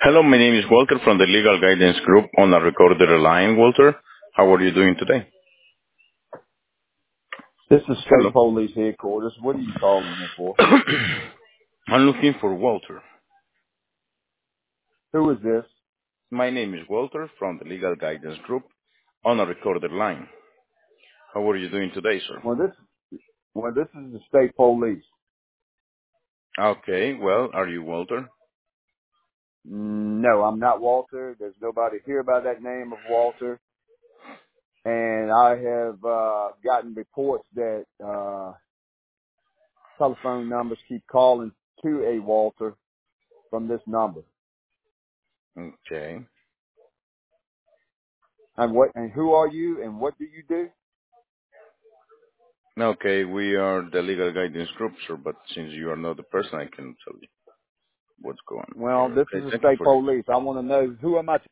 Hello, my name is Walter from the Legal Guidance Group on a recorded line. Walter, how are you doing today? This is Hello. State Police Headquarters. What are you calling me for? I'm looking for Walter. Who is this? My name is Walter from the Legal Guidance Group on a recorded line. How are you doing today, sir? Well, this is the State Police. Okay, well, are you Walter? No, I'm not Walter. There's nobody here by that name of Walter. And I have gotten reports that telephone numbers keep calling to a Walter from this number. Okay. And who are you and what do you do? Okay, we are the Legal Guidance Group, sir, but since you are not the person, I can tell you what's going on Well, here. this is Okay, the thank you State for your Police. I want to know who am I